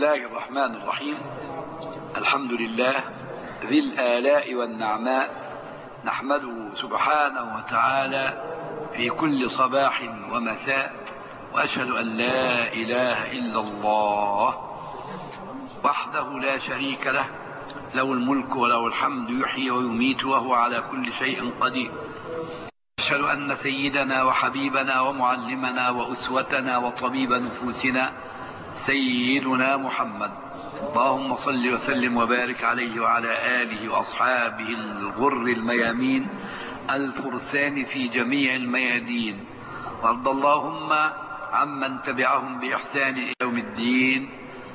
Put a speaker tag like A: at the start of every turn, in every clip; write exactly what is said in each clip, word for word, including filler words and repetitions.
A: الله الرحمن الرحيم. الحمد لله ذي الآلاء والنعماء، نحمده سبحانه وتعالى في كل صباح ومساء، وأشهد أن لا إله إلا الله وحده لا شريك له، له الملك وله الحمد، يحيي ويميت وهو على كل شيء قدير. أشهد أن سيدنا وحبيبنا ومعلمنا وأسوتنا وطبيب نفوسنا سيدنا محمد، اللهم صل وسلم وبارك عليه وعلى آله وأصحابه الغر الميامين الفرسان في جميع الميادين، وارض اللهم عمن تبعهم بإحسان إلى يوم الدين.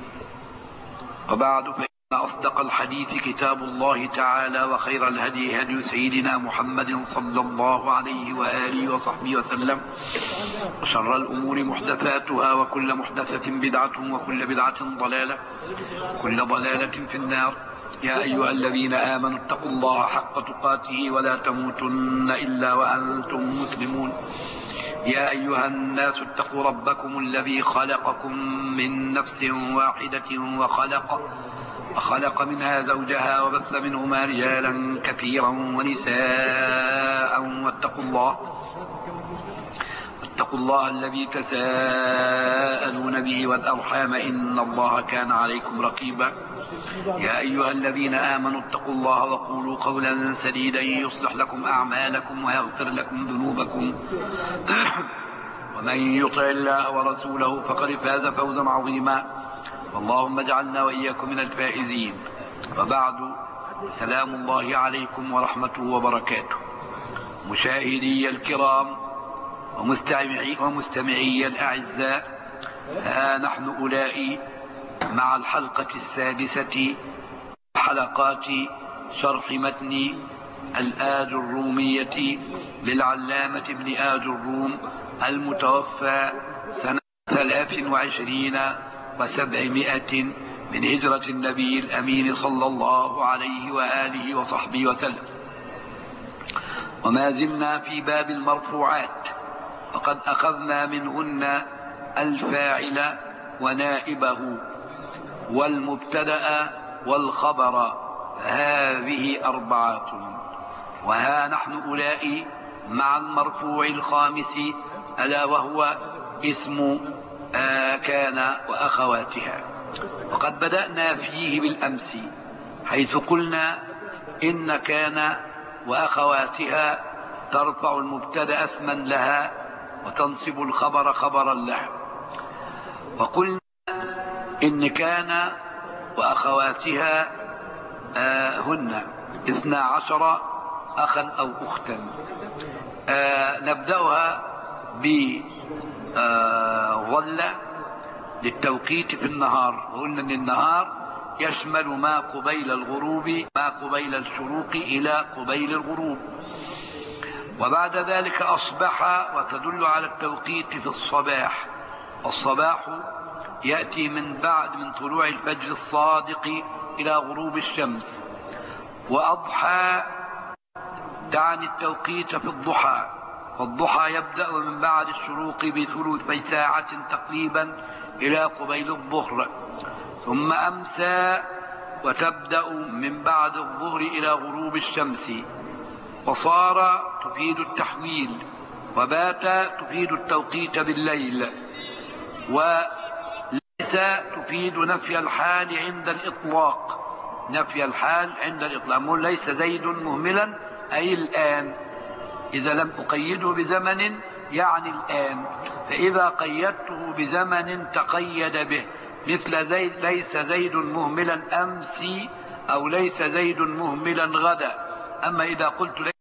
A: وبعد، فإن أصدق الحديث كتاب الله تعالى، وخير الهدي هدي سيدنا محمد صلى الله عليه وآله وصحبه وسلم، وشر الأمور محدثاتها، وكل محدثة بدعة، وكل بدعة ضلالة، كل ضلالة في النار. يا أيها الذين آمنوا اتقوا الله حق تقاته ولا تموتن إلا وأنتم مسلمون. يا أيها الناس اتقوا ربكم الذي خلقكم من نفس واحدة وخلق وخلق منها زوجها، وبث منهما رجالا كثيرا ونساء، واتقوا الله اتقوا الله الذي تساءلون به والأرحام، إن الله كان عليكم رقيبا. يا أيها الذين آمنوا اتقوا الله وقولوا قولا سديدا يصلح لكم أعمالكم ويغفر لكم ذنوبكم ومن يطع الله ورسوله فقد فاز فوزا عظيما، اللهم اجعلنا وإياكم من الفائزين. وبعد، سلام الله عليكم ورحمته وبركاته. مشاهدي الكرام ومستمعي, ومستمعي الأعزاء، ها نحن أولئي مع الحلقة السادسة حلقات شرح متن الآج الرومية للعلامة ابن آج الروم المتوفى سنة ثلاث وعشرين وسبعمائة من هجرة النبي الأمين صلى الله عليه وآله وصحبه وسلم. وما زلنا في باب المرفوعات، وقد أخذنا منهن الفاعل ونائبه والمبتدأ والخبر، هذه أربعة. وها نحن أولئي مع المرفوع الخامس، ألا وهو اسم آه كان وأخواتها. وقد بدأنا فيه بالأمس، حيث قلنا إن كان وأخواتها ترفع المبتدأ اسما لها، وتنصب الخبر خبرا له. وقلنا إن كان وأخواتها آه هن اثنا عشر أخا أو أختا. آه نبدأها بظل آه للتوقيت في النهار، وقلنا أن النهار يشمل ما قبيل الغروب، ما قبيل الشروق إلى قبيل الغروب. وبعد ذلك أصبح، وتدل على التوقيت في الصباح. الصباح يأتي من بعد من طلوع الفجر الصادق إلى غروب الشمس. وأضحى تعني التوقيت في الضحى، والضحى يبدأ من بعد الشروق بثلثي ساعة تقريبا إلى قبيل الظهر، ثم أمسى وتبدأ من بعد الظهر إلى غروب الشمس. وصار تفيد التحويل، وبات تفيد التوقيت بالليل، وليس تفيد نفي الحال عند الإطلاق. نفي الحال عند الإطلاق، ليس زيد مهملا أي الآن، إذا لم أقيده بزمن يعني الآن. فإذا قيدته بزمن تقيد به، مثل زيد، ليس زيد مهملا أمس، أو ليس زيد مهملا غدا. أما إذا قلت ليس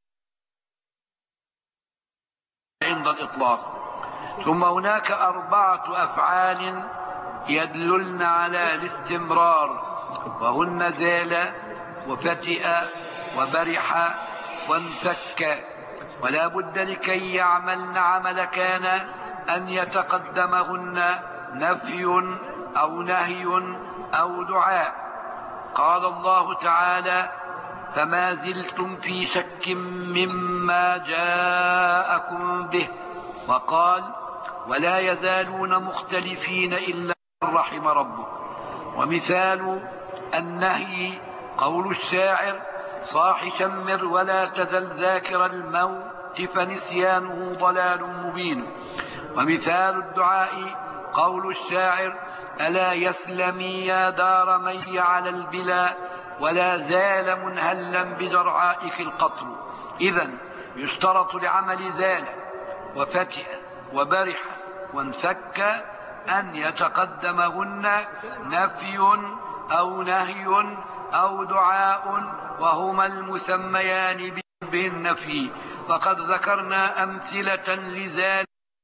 A: عند الإطلاق. ثم هناك أربعة أفعال يدللن على الاستمرار، وهن زال وفتئ وبرح وانفك. ولا بد لكي يعملن عمل كان أن يتقدمهن نفي أو نهي أو دعاء. قال الله تعالى: فما زلتم في شك مما جاءكم به. وقال: ولا يزالون مختلفين إلا من رحم ربك. ومثال النهي قول الشاعر: صاح شمر ولا تزل ذاكر الموت فنسيانه ضلال مبين. ومثال الدعاء قول الشاعر: ألا يسلمي يا دار مي على البلا ولا زال منهلا بدرعائك القطر. إذن يشترط لعمل زال وفتئ وبرح وانفك أن يتقدمهن نفي أو نهي أو دعاء، وهما المسميان بالنفي. فقد ذكرنا أمثلة لزال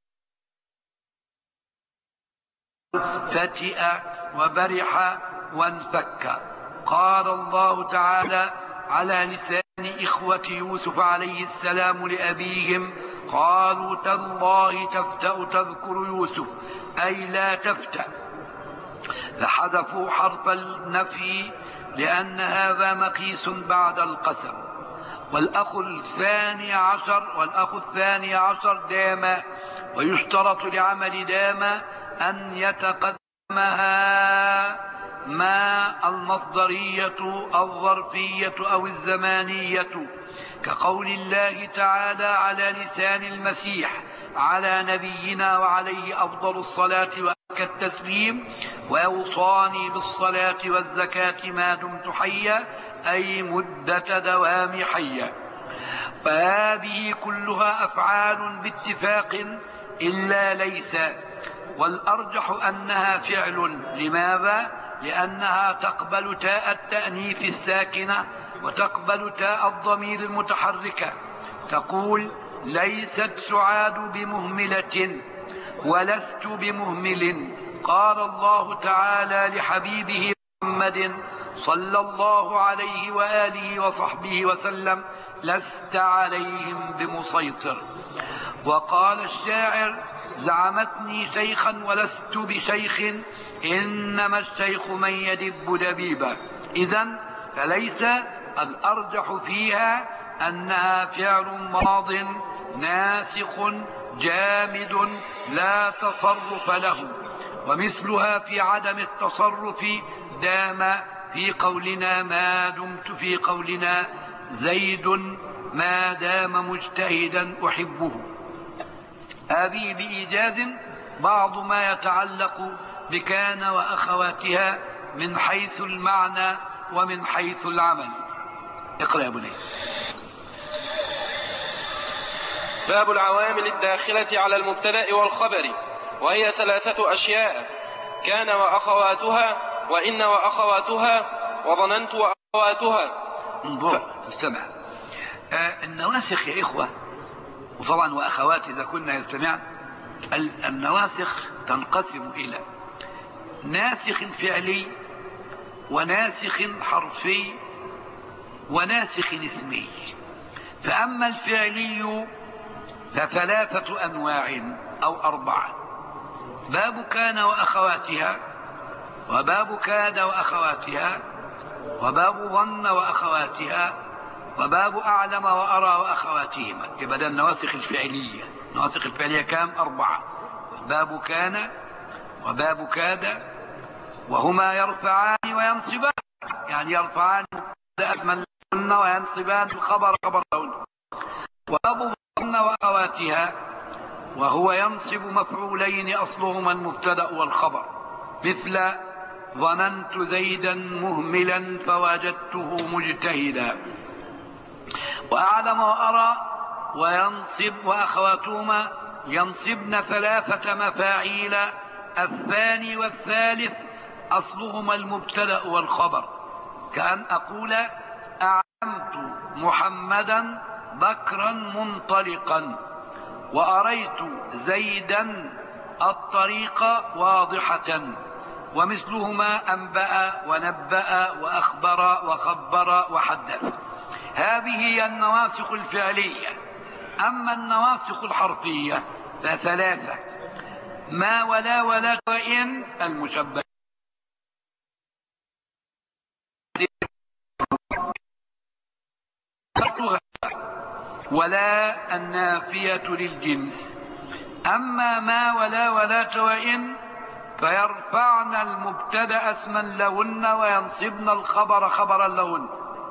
A: فتئ وبرح وانفك. قال الله تعالى على لسان إخوة يوسف عليه السلام لأبيهم: قالوا تالله تفتأ تذكر يوسف، أي لا تفتأ، فحذفوا حرف النفي لأن هذا مقيس بعد القسم. والأخ الثاني عشر والأخ الثاني عشر دام، ويشترط لعمل دام أن يتقدمها ما المصدرية الظرفية أو الزمانية، كقول الله تعالى على لسان المسيح على نبينا وعليه أفضل الصلاة وأزكى التسليم: وأوصاني بالصلاة والزكاة ما دمت حيا، أي مدة دوام حيا. فهذه كلها أفعال باتفاق إلا ليس، والأرجح أنها فعل. لماذا؟ لأنها تقبل تاء التأنيث الساكنة وتقبل تاء الضمير المتحركة. تقول: ليست سعاد بمهملة ولست بمهمل. قال الله تعالى لحبيبه محمد صلى الله عليه وآله وصحبه وسلم: لست عليهم بمسيطر. وقال الشاعر: زعمتني شيخا ولست بشيخ، إنما الشيخ من يدب دبيبا. إذن فليس الأرجح فيها أنها فعل ماض ناسخ جامد لا تصرف له. ومثلها في عدم التصرف دام في قولنا ما دمت في قولنا زيد ما دام مجتهدا أحبه. هذه بإيجاز بعض ما يتعلق بكان وأخواتها من حيث المعنى ومن حيث العمل. اقرأ يا بني.
B: باب العوامل الداخلة على المبتدأ والخبر، وهي ثلاثة أشياء: كان وأخواتها، وإن وأخواتها، وظننت وأخواتها.
A: انظر استمع. آه النواسخ يا إخوة، وطبعا وأخوات إذا كنا يستمعن، النواسخ تنقسم إلى ناسخ فعلي وناسخ حرفي وناسخ اسمي. فأما الفعلي فثلاثة أنواع أو أربعة: باب كان وأخواتها، وباب كاد وأخواتها، وباب ظن وأخواتها، وباب أعلم وأرى وأخواتهما. يبقى ده النواسخ الفعلية. النواسخ الفعلية كام؟ أربعة: باب كان وباب كاد، وهما يرفعان وينصبان، يعني يرفعان اسما لهن وينصبان الخبر خبر لهن. وباب ظن وأخواتها، وهو ينصب مفعولين أصلهما المبتدأ والخبر، مثل ظننت زيدا مهملا فوجدته مجتهدا. وأعلم وأرى وينصب وأخواتهما ينصبن ثلاثة مفاعيل، الثاني والثالث أصلهما المبتدأ والخبر، كأن أقول أعلمت محمدا بكرا منطلقا، وأريت زيدا الطريق واضحة. ومثلهما أنبأ ونبأ وأخبر وخبر وحدث. هذه هي النواسخ الفعلية. أما النواسخ الحرفية فثلاثة: ما ولا ولا وإن المشبه، ولا النافية للجنس. أما ما ولا ولا وإن فيرفعن المبتدأ اسما لهن وينصبن الخبر خبرا لهن.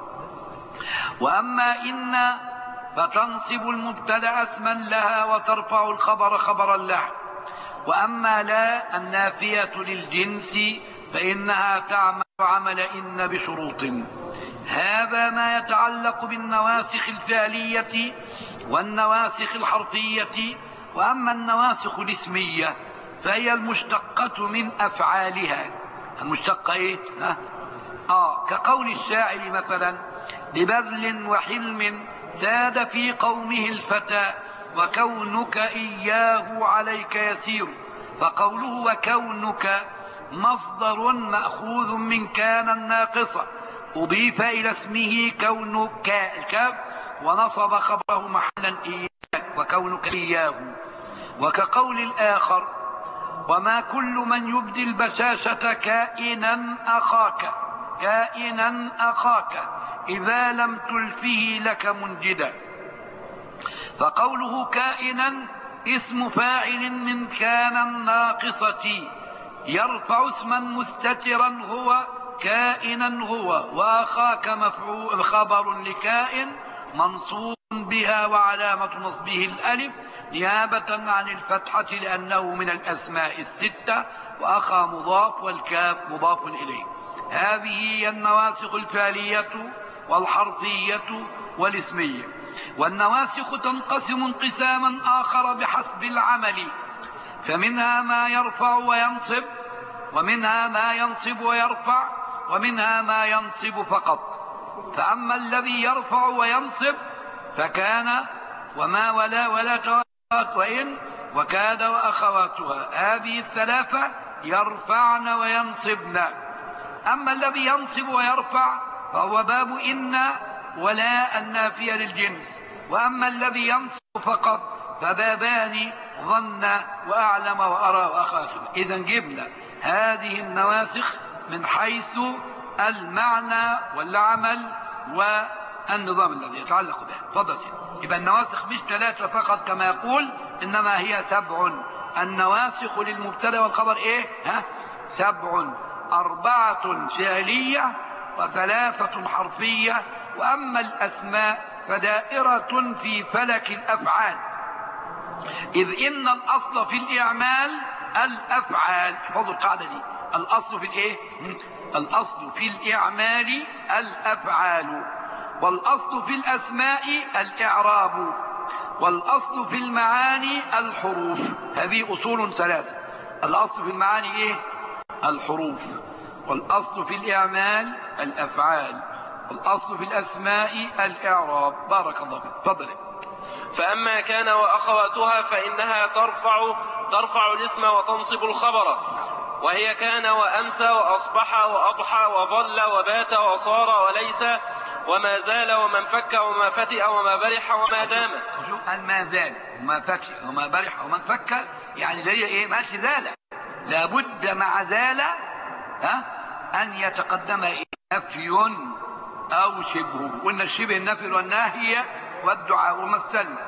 A: وأما إن فتنصب المبتدأ اسما لها وترفع الخبر خبرا له. وأما لا النافية للجنس فإنها تعمل عمل إن بشروط. هذا ما يتعلق بالنواسخ الفعلية والنواسخ الحرفية. وأما النواسخ الاسمية فهي المشتقة من أفعالها. المشتقة إيه؟ ها؟ آه كقول الشاعر مثلا: لبذل وحلم ساد في قومه الفتى وكونك إياه عليك يسير. فقوله وكونك مصدر مأخوذ من كان الناقصة أضيف إلى اسمه كونك الكاف ونصب خبره محلا إياك وكونك إياه. وكقول الآخر: وما كل من يبدي البشاشة كائنا أخاك كائنا أخاك إذا لم تلفه لك منجدا. فقوله كائنا اسم فاعل من كان الناقصة يرفع اسما مستترا هو كائنا هو، وأخاك مفعول خبر لكائن منصوب بها وعلامة نصبه الألف نيابة عن الفتحة لأنه من الأسماء الستة، وأخا مضاف والكاف مضاف إليه. هذه هي النواسخ الفعلية والحرفية والاسمية. والنواسخ تنقسم انقساما آخر بحسب العمل، فمنها ما يرفع وينصب، ومنها ما ينصب ويرفع، ومنها ما ينصب فقط. فأما الذي يرفع وينصب فكان وما ولا ولا توات وإن وكاد وأخواتها، هذه الثلاثة يرفعن وينصبن. أما الذي ينصب ويرفع فهو باب إن ولا النافية للجنس. وأما الذي ينصب فقط فبابان ظن وأعلم وأرى وأخاف. إذا جبنا هذه النواسخ من حيث المعنى والعمل والنظام الذي يتعلق به. تفضل سيدي. يبقى النواسخ مش ثلاثة فقط كما يقول، إنما هي سبع. النواسخ للمبتدا والخبر إيه؟ ها؟ سبع: أربعة فعلية وثلاثة حرفية. وأما الأسماء فدائرة في فلك الأفعال، إذ إن الأصل في الإعمال الأفعال. احفظوا القاعدة دي: الأصل في الإيه؟ الأصل في الإعمال الأفعال، والأصل في الأسماء الإعراب، والأصل في المعاني الحروف. هذه أصول ثلاثة. الأصل في المعاني إيه؟ الحروف، والأصل في الإعمال الأفعال، والأصل في الأسماء الإعراب. بارك الله فيك. تفضل.
B: فأما كان وأخواتها فإنها ترفع ترفع الاسم وتنصب الخبر، وهي كان وأمسى وأصبح وأضحى وظل وبات وصار وليس وما زال ومن فك وما فتئ وما برح وما دام.
A: ما زال وما فتئ وما برح ومن فك، يعني ده ايه؟ ما زال، لابد مع زال ها أن يتقدم نفي أو شبه. قلنا الشبه النفي والناهي والدعاء ومثلنا.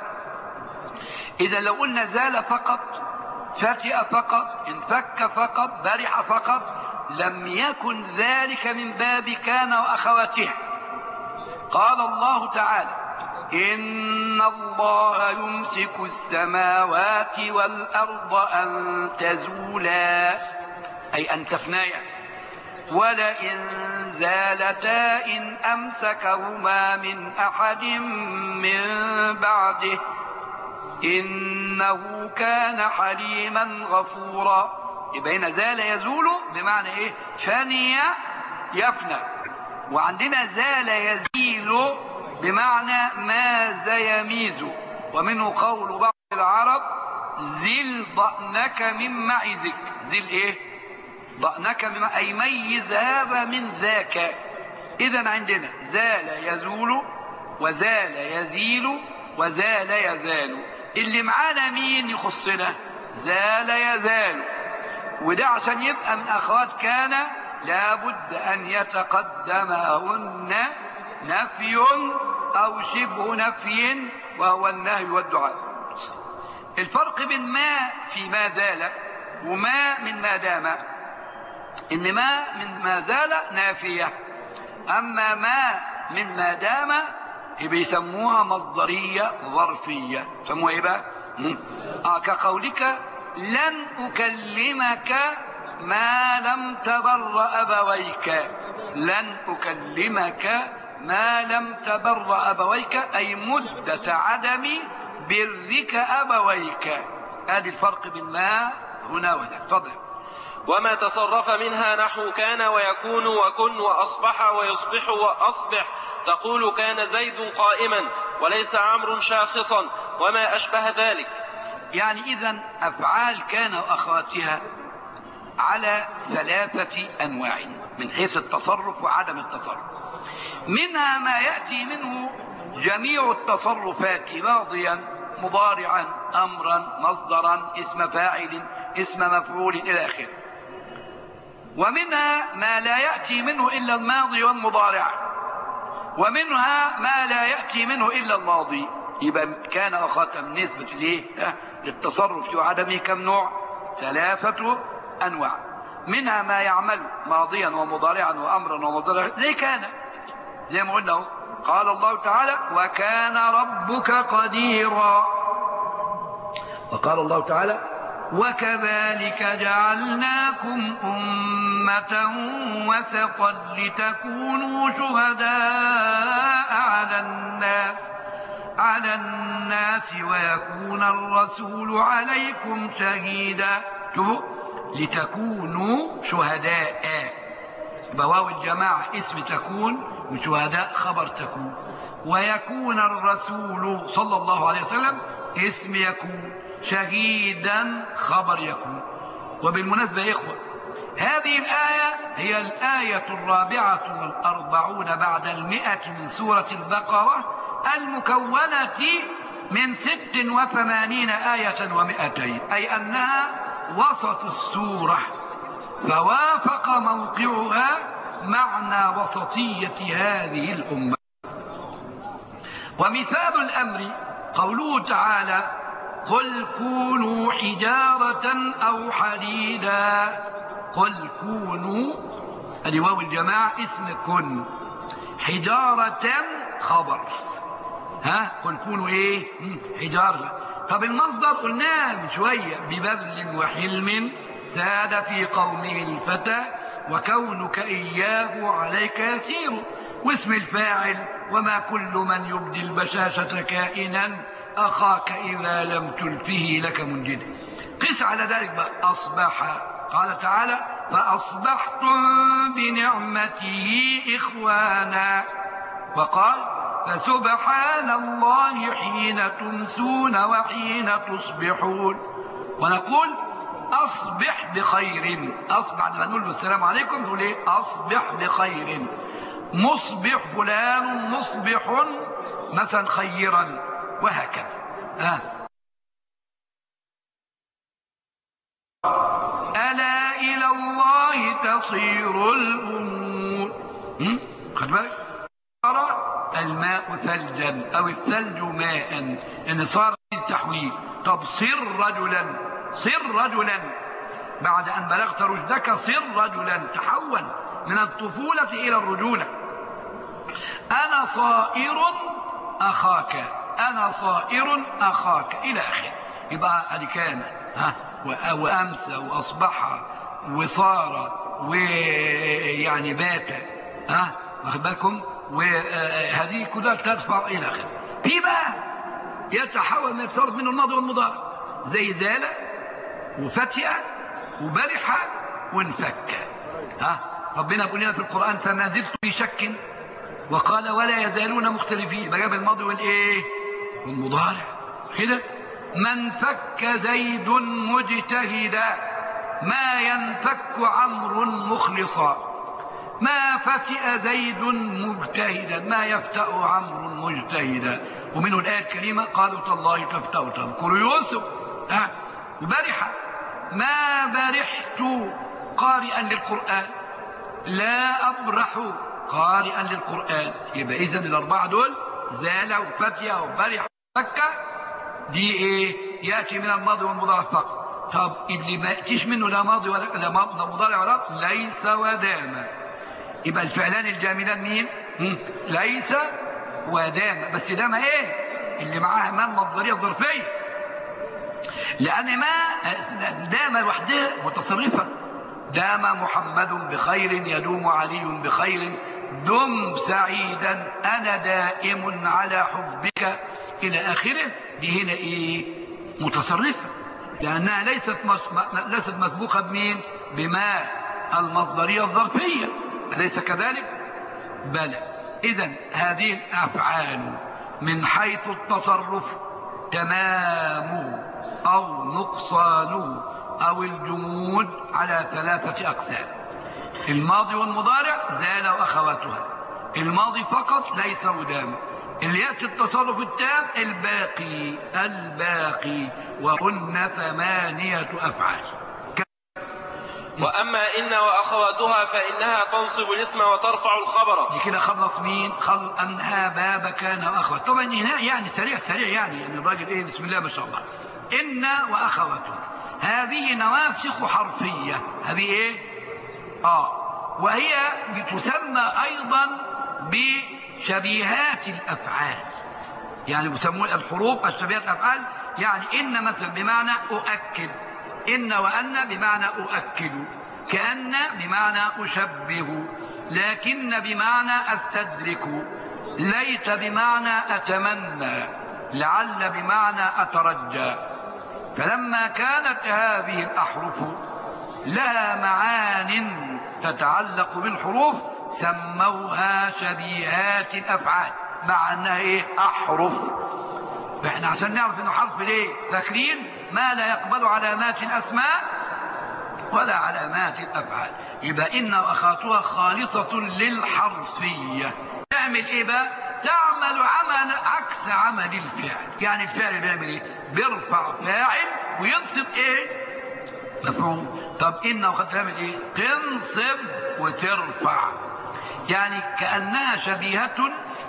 A: إذا لو قلنا زال فقط، فتئ فقط، انفك فقط، برح فقط، لم يكن ذلك من باب كان وأخواتها. قال الله تعالى: إن الله يمسك السماوات والأرض أن تزولا، أي أن تفنايا، ولئن زالتا إن أمسكهما من أحد من بعده إنه كان حليما غفورا. يبقى هنا زال يزول بمعنى إيه؟ فني يفنى. وعندنا زال يزيل بمعنى ماز يميز. ومنه قول بعض العرب: زل ضأنك من معزك. زل إيه؟ ضأنك من، أي ميز هذا من ذاك. إذن عندنا زال يزول، وزال يزيل، وزال يزال. اللي معانا مين يخصنا؟ زال يزال. وده عشان يبقى من أخوات كان لابد أن يتقدمهن نفي أو شبه نفي، وهو النهي والدعاء. الفرق بين ما في ما زال وما من ما دام، إن ما من ما زال نافية، أما ما من ما دام بيسموها مصدرية ظرفية. سموها إيه بقى؟ آه كقولك لن أكلمك ما لم تبر أبويك. لن أكلمك ما لم تبر أبويك أي مدة عدم برك أبويك. هذا الفرق بين ما هنا وهنا. تفضل.
B: وما تصرف منها نحو كان ويكون وكن وأصبح ويصبح وأصبح، تقول كان زيد قائما وليس عمرو شاخصا وما أشبه ذلك.
A: يعني إذن أفعال كان وأخواتها على ثلاثة أنواع من حيث التصرف وعدم التصرف. منها ما يأتي منه جميع التصرفات ماضيا مضارعا أمرا مصدرا اسم فاعل اسم مفعول إلى آخره. ومنها ما لا يأتي منه إلا الماضي والمضارع، ومنها ما لا يأتي منه إلا الماضي. يبقى كان وخاتم نسبة ليه؟ للتصرف وعدمه كم نوع؟ ثلاثة أنواع. منها ما يعمل ماضيا ومضارعا وأمرا ومصدرا زي كان، زي ما قلنا. قال الله تعالى وكان ربك قديرا. وقال الله تعالى وكذلك جعلناكم أمة وسطا لتكونوا شهداء على الناس على الناس ويكون الرسول عليكم شهيدا. لتكونوا شهداء، بواو الجماعة اسم تكون وشهداء خبر تكون، ويكون الرسول صلى الله عليه وسلم اسم يكون، شهيدا خبر يكون. وبالمناسبة يا إخوة، هذه الآية هي الآية الرابعة والأربعون بعد المئة من سورة البقرة المكونة من ست وثمانين آية ومئتين، أي أنها وسط السورة، فوافق موقعها معنى وسطية هذه الأمة. ومثال الأمر قوله تعالى قل كونوا حجارة أو حديدا. قل كونوا الواو الجماعة اسم كن، حجارة خبر. ها قل كونوا ايه؟ حجارة. طب المصدر قلناه من شوية ببذل وحلم ساد في قومه الفتى وكونك إياه عليك يسير. واسم الفاعل وما كل من يبدي البشاشة كائنا أخاك إذا لم تلفه لك منجد. قس على ذلك بقى أصبح. قال تعالى فأصبحتم بنعمته إخوانا. وقال فسبحان الله حين تمسون وحين تصبحون. ونقول أصبح بخير. أصبح لما نقول له السلام عليكم نقول إيه؟ أصبح بخير. مصبح فلان مصبح مثلا خيرا، وهكذا. آه. ألا إلى الله تصير الأمور. خد بالك، صار الماء ثلجا أو الثلج ماء، إن صار التحويل. طب صر رجلا، صر رجلا بعد أن بلغت رشدك، صر رجلا، تحول من الطفولة إلى الرجولة. أنا صائر أخاك، أنا صائر أخاك إلى آخره. يبقى أدي كان ها وأمسى وأصبح وصار ويعني بات، ها واخد بالكم، وهذه كلها تدفع إلى آخره. في بقى يتحول ما يتصرف منه الماضي والمضارع زي زال وفتئ وبرح وانفك. ها ربنا يقول لنا في القرآن فما زلت في شك، وقال ولا يزالون مختلفين، بجاب الماضي والايه والمضارع كده. من فك زيد مجتهدا ما ينفك عمرو مخلصا. ما فتئ زيد مجتهدا ما يفتأ عمرو مجتهدا. ومنه الآية الكريمة قالوا تالله تفتأ تذكر يوسف. ها وبرح ما برحت قارئا للقرآن لا أبرح قارئا للقرآن. يبقى إذن الأربعة دول زال وفتية وبرح وفك دي إيه؟ يأتي من الماضي والمضارع فقط. طب اللي ما يأتيش منه لا ماضي ولا لا مضارع ولا ليس ودام، يبقى الفعلان الجامدان مين؟ ليس ودام. بس دام ايه اللي معاها ما المصدريه الظرفيه، لان ما دام لوحدها متصرفه. دام محمد بخير يدوم علي بخير دم سعيدا انا دائم على حبك الى اخره. دي هنا ايه؟ متصرفه، لانها ليست ليست مسبوقه بمين؟ بما المصدريه الظرفيه، أليس كذلك؟ بلى. إذن هذه الأفعال من حيث التصرف تمام أو نقصان أو الجمود على ثلاثة أقسام: الماضي والمضارع زال وأخواتها، الماضي فقط ليس ودام، اللي يأتي التصرف التام الباقي الباقي وهن ثمانية أفعال.
B: وأما إن وأخواتها فإنها تنصب الاسم وترفع الخبر.
A: دي كده خلص مين؟ خل أنها باب كان وأخوات. طبعا هنا يعني سريع سريع يعني يعني الراجل إيه بسم الله ما شاء الله. إن وأخواتها هذه نواسخ حرفية، هذه إيه؟ آه وهي بتسمى أيضا بشبيهات الأفعال، يعني بيسموها الحروف الشبيهات الأفعال. يعني إن مثلا بمعنى أؤكد، إن وأن بمعنى أؤكد، كأن بمعنى أشبه، لكن بمعنى أستدرك، ليت بمعنى أتمنى، لعل بمعنى أترجى. فلما كانت هذه الأحرف لها معان تتعلق بالحروف سموها شبيهات الأفعال، مع أنها إيه؟ أحرف. فإحنا عشان نعرف إنه حرف ليه ذاكرين ما لا يقبل علامات الأسماء ولا علامات الأفعال. يبقى إن وأخواتها خالصة للحرفية. تعمل إيه بقى؟ تعمل عمل عكس عمل الفعل. يعني الفعل بيعمل إيه؟ بيرفع فاعل وينصب إيه؟ مفعول. طب إن وأخواتها تعمل إيه؟ تنصب وترفع. يعني كأنها شبيهة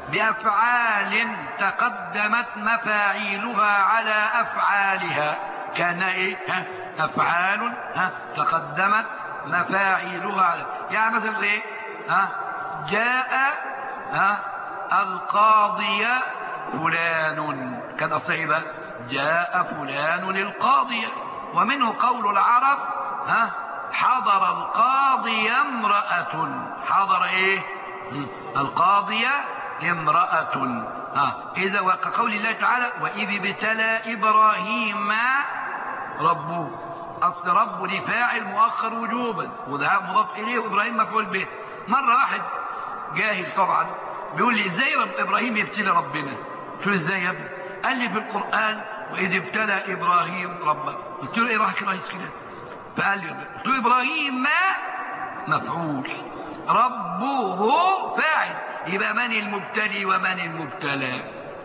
A: بأفعال تقدمت مفاعيلها على أفعالها. كأنها إيه؟ ها؟ أفعال ها؟ تقدمت مفاعيلها على، يعني مثلا إيه؟ ها؟ جاء ها؟ القاضي فلان، كان أصيبا جاء فلان القاضي. ومنه قول العرب ها؟ حضر القاضي امرأة. حضر ايه؟ القاضية امرأة. ها إذا وكقول الله تعالى وإذ ابتلى إبراهيم ربه. أصل رب لفاعل مؤخر وجوبا وده مضاف إليه وإبراهيم مفعول به. مرة واحد جاهل طبعا بيقول لي إزاي رب إبراهيم يبتلى ربنا؟ قلت له إزاي يا ابني؟ قال لي في القرآن وإذ ابتلى إبراهيم ربه. قلت له إيه رايك رئيس كده؟ فقال لي قلت له إبراهيم ما مفعول، ربه فاعل، يبقى من المبتلي ومن المبتلى؟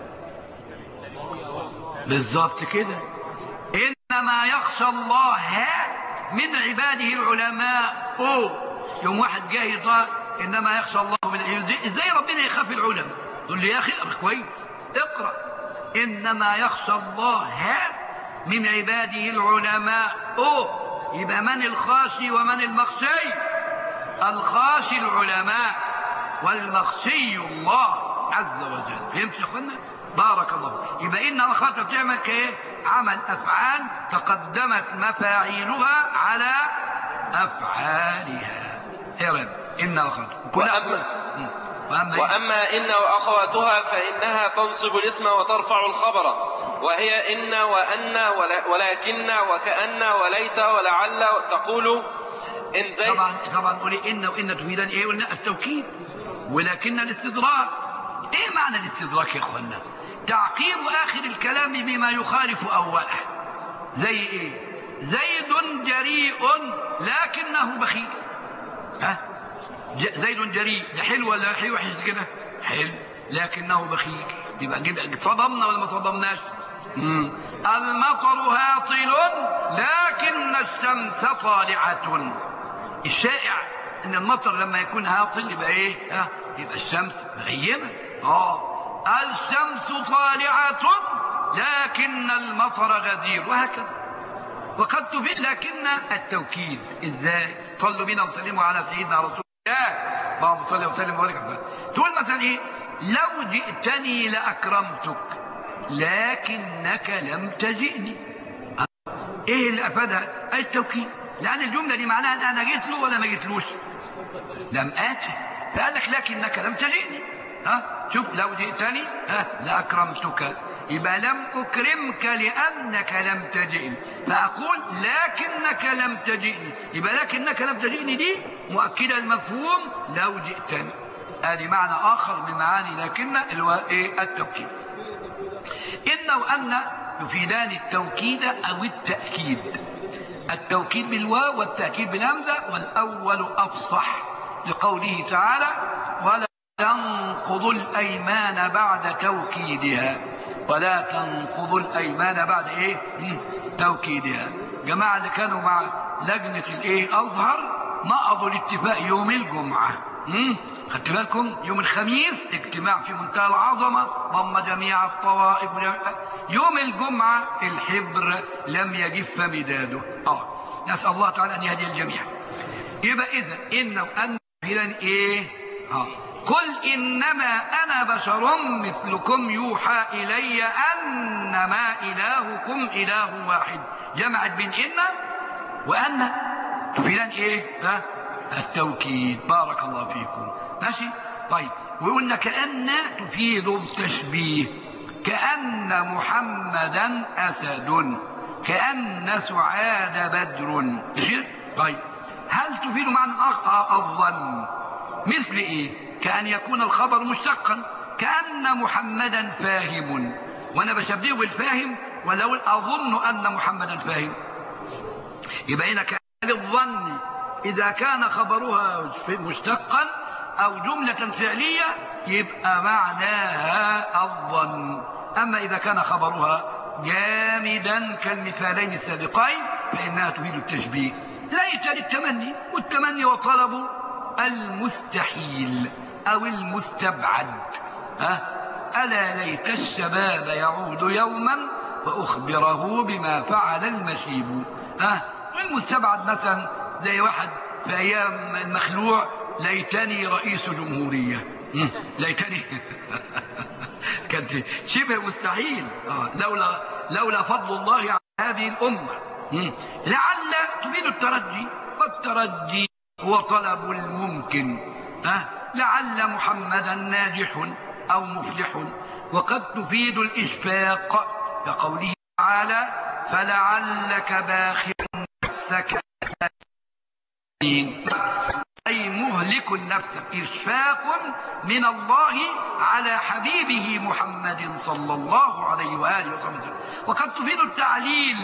A: بالظبط كده. إنما يخشى الله من عباده العلماء. أوه. يوم واحد جاي يطلع إنما يخشى الله من عباده، إزاي ربنا يخاف العلماء؟ تقول لي يا أخي اقرأ كويس، اقرأ إنما يخشى الله من عباده العلماء. أوه. يبقى من الخاشي ومن المخشي؟ الخاشي العلماء والمخشي الله عز وجل. فهمت يا اخوانا؟ بارك الله. يبقى إن وأخواتها بتعمل كايه؟ عمل أفعال تقدمت مفاعيلها على أفعالها. يا رب إن وأخواتها.
B: وأما, وأما, وأما إن وأخواتها فإنها تنصب الاسم وترفع الخبر، وهي إن وأن ولكن وكأن وليت ولعل. تقول إن زي
A: طبعا طبعا قولي إن وإن تفيدان إيه؟ قلنا التوكيد. ولكن الاستدراك. إيه معنى الاستدراك يا إخوانا؟ تعقيب آخر الكلام بما يخالف أوله. زي إيه؟ زيد جريء لكنه بخيل. ها؟ زيد جريء ده حلو ولا حلو وحش كده؟ حلو لكنه بخيل. يبقى كده صدمنا ولا ما صدمناش؟ مم. المطر هاطل لكن الشمس طالعة. الشائع ان المطر لما يكون هاطل يبقى ايه؟ ها؟ يبقى الشمس مغيمة. اه الشمس طالعة لكن المطر غزير، وهكذا. وقد تفيد لكن التوكيد. ازاي؟ صلوا بنا وسلموا على سيدنا رسول الله اللهم صل وسلم وبارك عليه. تقول مثلا ايه؟ لو جئتني لاكرمتك لكنك لم تجئني. ايه اللي افادها؟ التوكيد. لان الجمله دي معناها ان انا جيت له ولا ما جيتلوش؟ لم اتي. فقال لك لكنك لم تجئني. ها شوف، لو جئتني ها لاكرمتك، يبقى لم اكرمك لانك لم تجئني، فاقول لكنك لم تجئني، يبقى لكنك لم تجئني دي مؤكده المفهوم لو جئتني. ادي معنى اخر من معاني لكن اللي هو ايه؟ التوكيد. ان وان يفيدان التوكيد او التاكيد. التوكيد بالواو والتاكيد بالهمزه، والاول افصح لقوله تعالى ولا تنقضوا الايمان بعد توكيدها. ولا تنقضوا الايمان بعد ايه؟ توكيدها. جماعه اللي كانوا مع لجنه الايه ازهر نقضوا الاتفاق يوم الجمعه. امم خدت بالكم؟ يوم الخميس اجتماع في منتهى العظمه ضم جميع الطوائف. يوم الجمعه الحبر لم يجف مداده. اه نسال الله تعالى ان يهدي الجميع. يبقى اذا ان وان فيلان ايه؟ اه قل انما انا بشر مثلكم يوحى الي انما الهكم اله واحد. جمعت بين ان وان تفيدان ايه؟ ها التوكيد. بارك الله فيكم. ماشي؟ طيب، وقلنا كأن تفيد التشبيه. كأن محمدا أسد، كأن سعاد بدر. ماشي؟ طيب، هل تفيد معنى الظن؟ مثل ايه؟ كأن يكون الخبر مشتقا، كأن محمدا فاهم، وانا بشبهه بالفاهم ولا اقول اظن ان محمدا فاهم؟ يبقى هنا كأن الظن إذا كان خبرها مشتقا أو جملة فعلية يبقى معناها الظن. أما إذا كان خبرها جامدا كالمثالين السابقين فإنها تفيد التشبيه. ليت للتمني، والتمني وطلب المستحيل أو المستبعد. ها؟ ألا ليت الشباب يعود يوما فأخبره بما فعل المشيب. ها؟ والمستبعد مثلا زي واحد في ايام المخلوع ليتني رئيس جمهوريه. ليتني كانت شبه مستحيل. آه. لولا لولا فضل الله على هذه الامه. لعل تفيد الترجي، والترجي هو طلب الممكن. آه. لعل محمدا ناجح او مفلح. وقد تفيد الاشفاق كقوله تعالى فلعلك باخع نفسك أي مهلك النفس. إشفاق من الله على حبيبه محمد صلى الله عليه وآله وسلم. وقد تفيد التعليل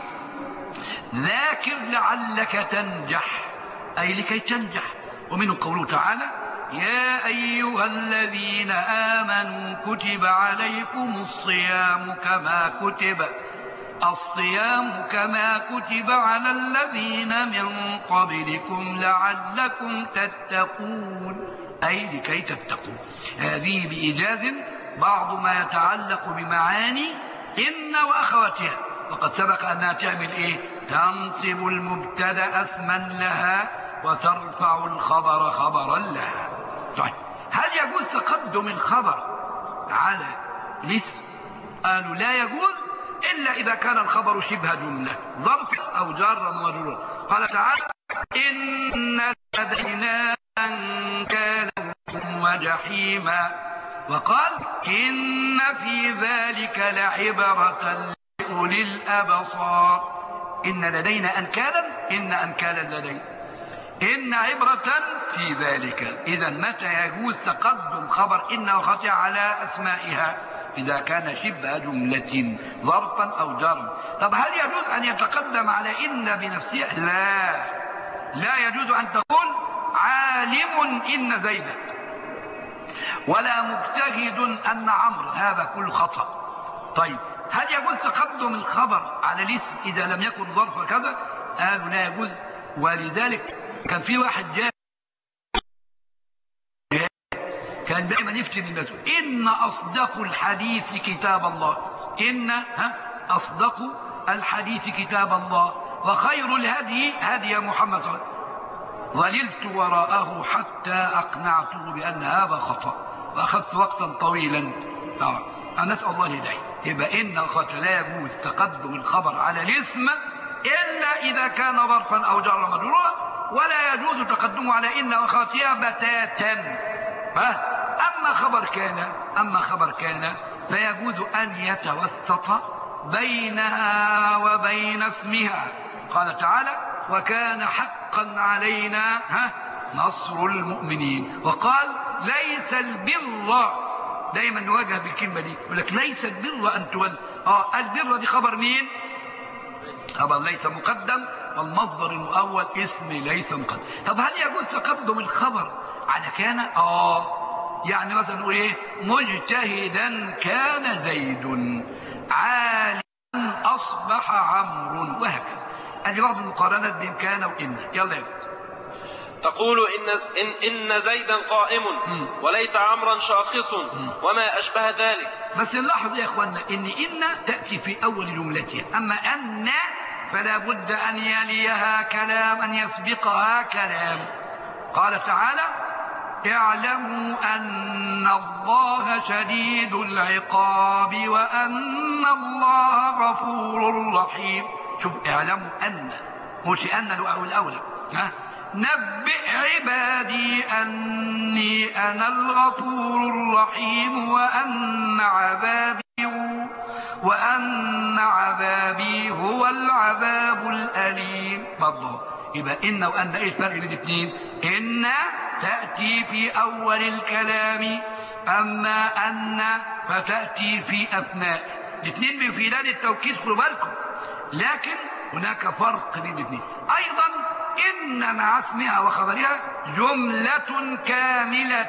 A: ذاكر لعلك تنجح، أي لكي تنجح. ومنه قوله تعالى يا أيها الذين آمنوا كتب عليكم الصيام كما كتب الصيام كما كتب على الذين من قبلكم لعلكم تتقون، أي لكي تتقوا. هذه بإيجاز بعض ما يتعلق بمعاني إن وأخواتها، وقد سبق أنها تعمل إيه؟ تنصب المبتدأ اسما لها وترفع الخبر خبرا لها. طيب، هل يجوز تقدم الخبر على الاسم؟ قالوا لا يجوز إلا إذا كان الخبر شبه جملة، ظرف أو جارا ومجرورا. قال تعالى إن لدينا أنكالا وجحيما، وقال إن في ذلك لعبرة لأولي الأبصار. إن لدينا أنكالا، إن أنكالا لدينا، إن عبرة في ذلك. إذا متى يجوز تقدم خبر إن وخطئ على أسمائها؟ إذا كان شبه جملة ظرفا أو جرا. طب هل يجوز أن يتقدم على إن بنفسها؟ لا، لا يجوز أن تقول عالم إن زيدا ولا مجتهد أن عمرو، هذا كل خطأ. طيب، هل يجوز تقدم الخبر على الاسم إذا لم يكن ظرف كذا؟ قالوا لا يجوز. ولذلك كان في واحد جاء كان دائما يفتن الناس إن أصدق الحديث كتاب الله. إن ها أصدق الحديث كتاب الله. وخير الهدي هدي محمد صلى الله عليه وسلم ظللت وراءه حتى أقنعته بأن هذا خطأ وأخذت وقتا طويلا. آه. أنا نسأل الله الهداية. يبقى إن أخوات لا يجوز تقدم الخبر على الاسم إلا إذا كان ظرفا أو جر مجرورا، ولا يجوز تقدمه على إن وأخواتها بتاتا. ها؟ أما خبر كان أما خبر كان فيجوز أن يتوسط بينها وبين اسمها. قال تعالى: وكان حقا علينا ها نصر المؤمنين. وقال: ليس البر، دايما نواجه بالكلمة دي، يقول لك ليس البر أن تولوا. اه البر دي خبر مين؟ خبر ليس مقدم، والمصدر المؤول اسم ليس مقدم. طب هل يجوز تقدم الخبر على كان؟ اه يعني مثلا نقول ايه؟ مجتهدا كان زيد، عالما اصبح عمرو، وهكذا. ادي بعض المقارنات بين كان وان. يلا يا بنت.
B: تقول إن, إن, إن زيدا قائم وليت عمرا شاخص وما أشبه ذلك.
A: بس نلاحظ يا إخوانا إن إن تأتي في أول جملتها، أما أن فلا بد أن يليها كلام، أن يسبقها كلام. قال تعالى: اعلموا أن الله شديد العقاب وأن الله غفور رحيم. شوف، اعلموا أن، مش أن الأولى. ها؟ نبئ عبادي أني أنا الغفور الرحيم وأن عذابي وأن عذابي هو العذاب الأليم. برضه يبقى إن وأن إيه الفرق بين الاثنين؟ إن تأتي في أول الكلام، أما أن فتأتي في أثناء. الاثنين بيفيدان التوكيد، خدوا بالكم، لكن هناك فرق بين الاثنين. أيضا إن مع اسمها وخبرها جملة كاملة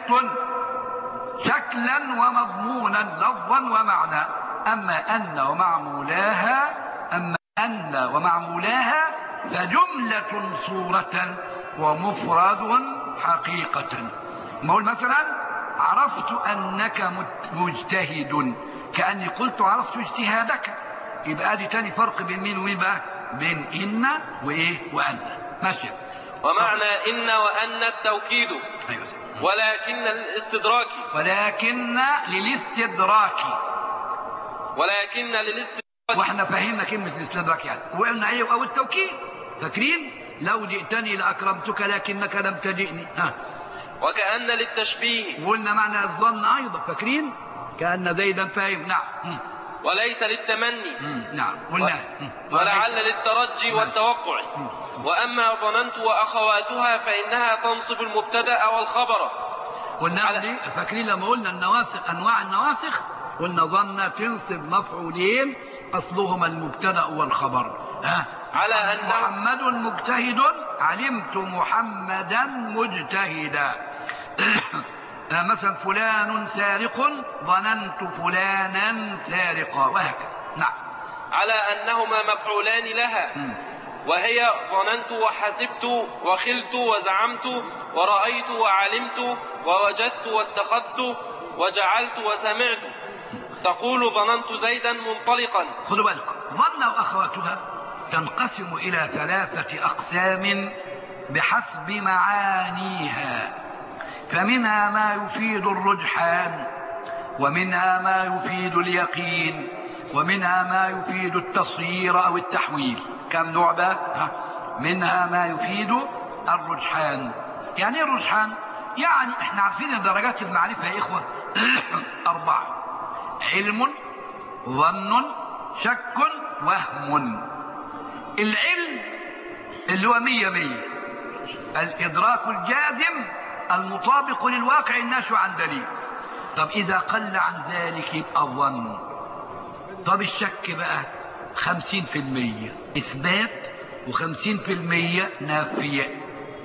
A: شكلا ومضمونا لفظا ومعنى. أما أن ومعمولاها أما أن ومعمولاها فجملة صورة ومفرد حقيقة. ما أقول مثلا: عرفت أنك مجتهد، كأني قلت عرفت اجتهادك. يبقى دي تاني فرق بين مين ومين بقى؟ بين إن وإيه وأن. ماشي.
B: ومعنى إن وأن التوكيد.
A: أيوة.
B: ولكن للاستدراك
A: ولكن للاستدراك
B: ولكن للاستدراك
A: واحنا فهمنا كلمة الاستدراك يعني، وقلنا ايه؟ او التوكيد. فاكرين؟ لو جئتني لأكرمتك لكنك لم تجئني. ها.
B: وكأن للتشبيه.
A: وقلنا معنى الظن أيضا، فاكرين؟ كأن زيدا فاهم. نعم.
B: وليت للتمني.
A: نعم قلنا.
B: ولعل للترجي والتوقع. وأما ظننت وأخواتها فإنها تنصب المبتدأ والخبر.
A: قلنا دي فاكرين لما قلنا النواسخ، أنواع النواسخ، قلنا ظن تنصب مفعولين أصلهما المبتدأ والخبر. ها.
B: على أن
A: محمد مجتهد، علمت محمدا مجتهدا. مثلا فلان سارق، ظننت فلانا سارقا، وهكذا. نعم.
B: على أنهما مفعولان لها. م. وهي ظننت وحسبت وخلت وزعمت ورأيت وعلمت ووجدت واتخذت وجعلت وسمعت. تقول ظننت زيدا منطلقا.
A: خذوا بالكم، ظن وأخواتها تنقسم إلى ثلاثة أقسام بحسب معانيها. فمنها ما يفيد الرجحان، ومنها ما يفيد اليقين، ومنها ما يفيد التصيير أو التحويل. كم نوع بقى؟ منها ما يفيد الرجحان. يعني ايه الرجحان؟ يعني احنا عارفين ان درجات المعرفة يا إخوة أربعة: علم، ظن، شك، وهم. العلم اللي هو مية مية، الإدراك الجازم المطابق للواقع الناشئ عن دليل. طب إذا قل عن ذلك يبقى الظن. طب الشك بقى خمسين في المية إثبات وخمسين في المية نافية.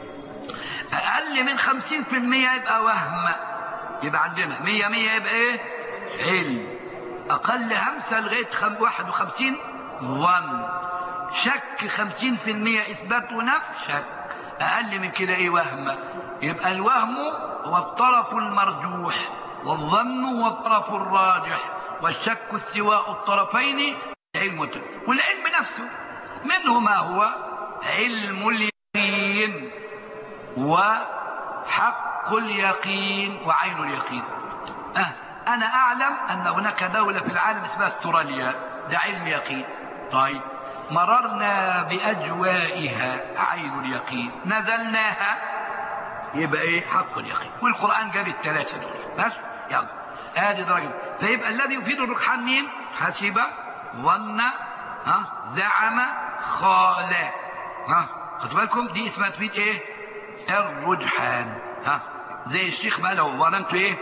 A: أقل من خمسين في المية يبقى وهم، يبقى عندنا مية مية يبقى إيه؟ علم. أقل همسة لغاية واحد وخمسين ظن. شك خمسين في المية إثبات ونفي، شك. أقل من كده إيه؟ وهم. يبقى الوهم هو الطرف المرجوح، والظن هو الطرف الراجح، والشك استواء الطرفين. علم. والعلم نفسه منه ما هو علم اليقين وحق اليقين وعين اليقين. أه أنا أعلم أن هناك دولة في العالم اسمها استراليا، ده علم يقين. طيب مررنا بأجوائها عين اليقين، نزلناها يبقى إيه؟ حق اليقين. والقرآن جاب الثلاثة دول بس. يلا آدي درجة. فيبقى الذي يفيد الرجحان مين؟ حسب، ظن، ها، زعم، خال. ها خدوا بالكم دي اسمها تفيد إيه؟ الرجحان. ها زي الشيخ بقى لو ظننت إيه؟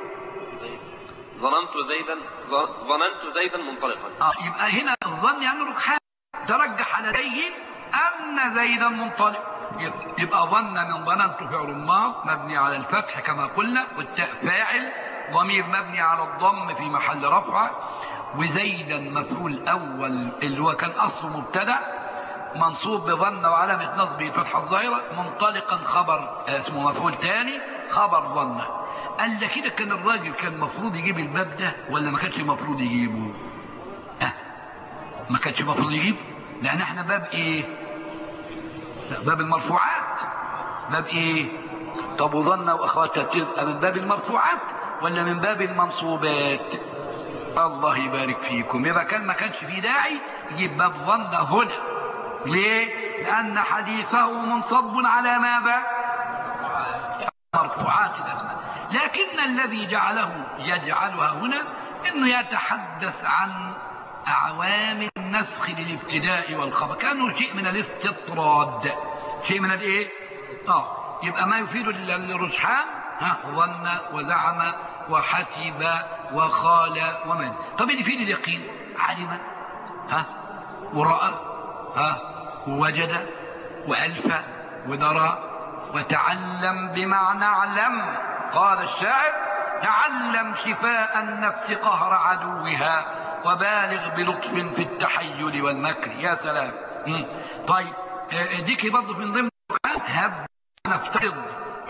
B: ظننت زيدا ظننت زيدا منطلقا.
A: اه يبقى هنا الظن يعني رجحان، ترجح على زيد ان زيدا منطلق. يبقى ظن من ظننت فعل ماض مبني على الفتح كما قلنا، والتاء فاعل، ضمير مبني على الضم في محل رفع، وزيدا مفعول اول اللي هو كان اصله مبتدا منصوب بظن وعلامه نصبه الفتحه الظاهره، منطلقا خبر اسمه مفعول ثاني خبر ظن. قال ده كده كان الراجل كان المفروض يجيب الباب ده ولا ما كانش المفروض يجيبه؟ أه ما كانش المفروض يجيبه، لان احنا باب ايه؟ باب المرفوعات. باب ايه؟ طب وظن واخواتها تبقى من باب المرفوعات ولا من باب المنصوبات؟ الله يبارك فيكم. يبقى كان ما كانش في داعي يجيب باب ظن هنا. ليه؟ لان حديثه منصب على ماذا؟ مرفوعات الاسماء. لكن الذي جعله يجعلها هنا انه يتحدث عن اعوام النسخ للابتداء والخبر، كانه شيء من الاستطراد، شيء من الايه؟ اه يبقى ما يفيد الرجحان ها ظن وزعم وحسب وخال ومن. طب اللي يفيد اليقين علم، ها وراى، ها ووجد والف ودرى وتعلم بمعنى اعلم. قال الشاعر: تعلم شفاء النفس قهر عدوها وبالغ بلطف في التحيل والمكر. يا سلام. مم. طيب ديك برضه من ضمن هب نفترض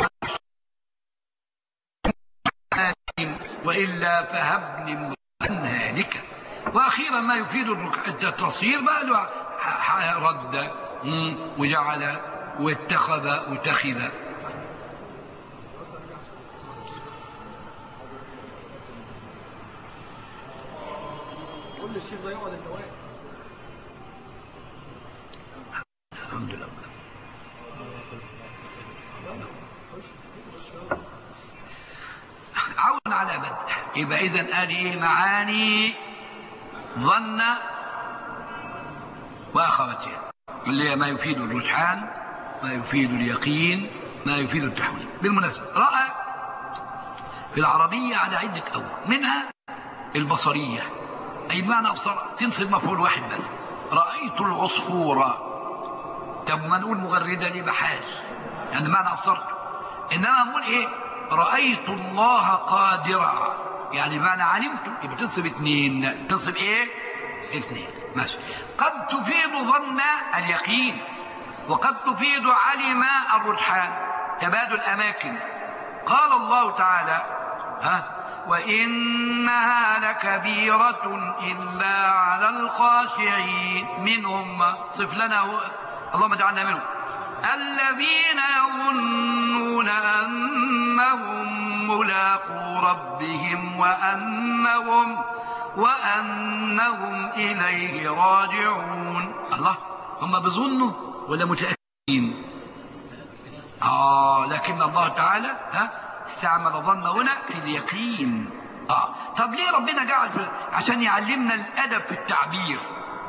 A: والا فهبني هالكا. واخيرا ما يفيد التصوير بقى له رد وجعل واتخذ واتخذ.
C: قول للشيخ ده يقعد النوايا.
A: الحمد لله. عون على بدء. يبقى اذا ادي ايه معاني ظن واخواتها اللي هي ما يفيد الرجحان، ما يفيد اليقين، ما يفيد التحويل. بالمناسبه راى في العربيه على عده اوجه، منها البصريه اي بمعنى ابصر تنصب مفعول واحد بس. رايت العصفور. طب ما نقول مغرده ليه بحال يعني معنى ابصرت، انما نقول ايه؟ رايت الله قادرا يعني بمعنى علمت، يبقى تنصب اثنين. تنصب ايه؟ اثنين. ماشي. قد تفيد ظن اليقين وقد تفيد علم الرجحان، تبادل اماكن. قال الله تعالى: ها وإنها لكبيرة إلا على الخاشعين منهم. صف لنا اللهم اجعلنا منهم الذين يظنون أنهم ملاقو ربهم وأنهم وأنهم إليه راجعون. الله، هم بظنوا ولا متأكدين؟ آه لكن الله تعالى ها استعمل ظن هنا في اليقين. اه طب ليه ربنا جعل؟ عشان يعلمنا الادب في التعبير.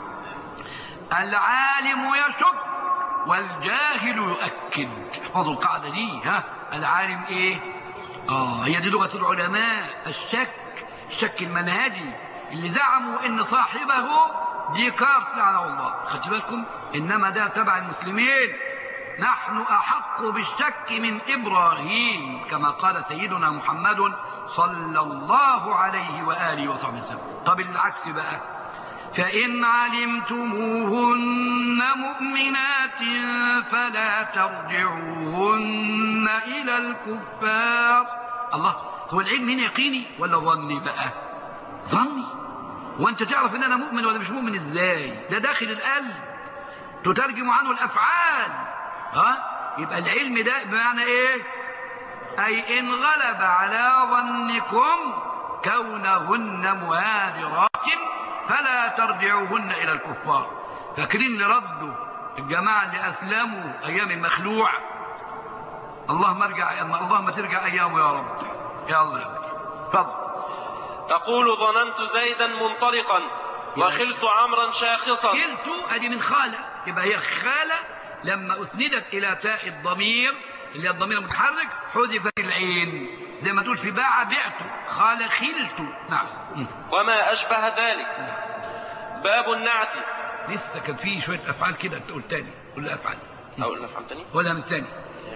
A: العالم يشك والجاهل يؤكد. احفظوا القاعده دي. ها العالم ايه؟ اه هي دي لغه العلماء. الشك، الشك المنهجي اللي زعموا ان صاحبه ديكارت لعنه الله. خدت بالكم؟ انما ده تبع المسلمين. نحن أحق بالشك من إبراهيم كما قال سيدنا محمد صلى الله عليه وآله وصحبه وسلم. طب العكس بقى: فإن علمتموهن مؤمنات فلا ترجعوهن إلى الكفار. الله، هو العلم هنا يقيني ولا ظني بقى؟ ظني. وانت تعرف ان انا مؤمن ولا مش مؤمن ازاي؟ ده داخل القلب. تترجم عنه الأفعال. ها يبقى العلم ده بمعنى إيه؟ أي إن غلب على ظنكم كونهن مهاجرات فلا ترجعوهن إلى الكفار. فاكرين اللي ردوا الجماعة اللي أسلموا أيام المخلوع؟ اللهم ارجع، اللهم ترجع أيامه يا رب. يا الله يا رب. تفضل.
B: تقول ظننت زيدا منطلقا وخلت عمرا شاخصا.
A: خلت أدي من خالة، يبقى هي خالة لما أسندت إلى تاء الضمير اللي هي الضمير المتحرك حذفت العين، زي ما تقول في باع بعت، خال خلت. نعم.
B: وما أشبه ذلك. باب النعت.
A: لسه كان فيه شوية أفعال كده تقول تاني. قول الأفعال.
B: أقول الأفعال تاني؟
A: ولا من ثاني؟